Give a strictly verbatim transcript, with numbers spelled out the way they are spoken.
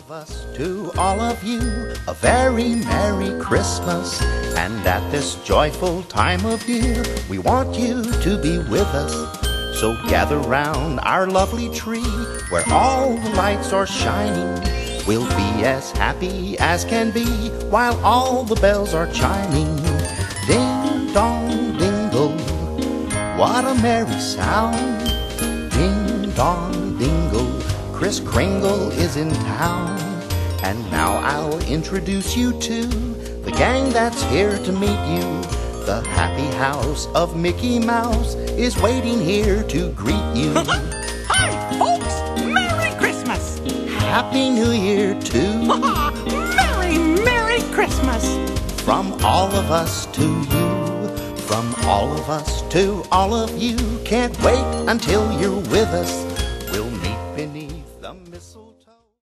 of us to all of you, a very Merry Christmas. And at this joyful time of year, we want you to be with us. So gather round our lovely tree, where all the lights are shining. We'll be as happy as can be, while all the bells are chiming. Ding dong dingle, what a merry sound. Ding dong dingle, Kris Kringle is in town. And now I'll introduce you to the gang that's here to meet you. The happy house of Mickey Mouse is waiting here to greet you. Hi, folks! Merry Christmas! Happy New Year, too. Merry, Merry Christmas! From all of us to you, from all of us to all of you. Can't wait until you're with us.